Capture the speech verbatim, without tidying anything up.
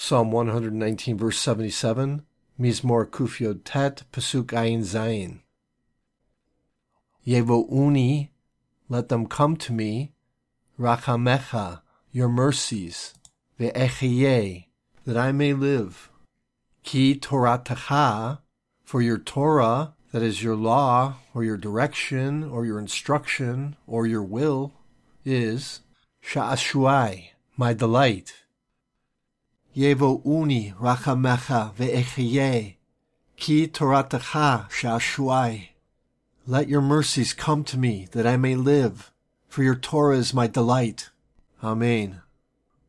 Psalm one nineteen, verse seventy-seven, Mizmor Kuf Yod Tet, Pasuk Ayin Zayin. Yevo'uni, let them come to me, Rachamecha, your mercies, Ve'echiyeh, that I may live. Ki Toratacha, for your Torah, that is your law, or your direction, or your instruction, or your will, is Sha'ashuai, my delight. Yevo'uni rachamecha ve'echiyeh, ki toratacha sha'ashuai. Let your mercies come to me, that I may live, for your Torah is my delight. Amen.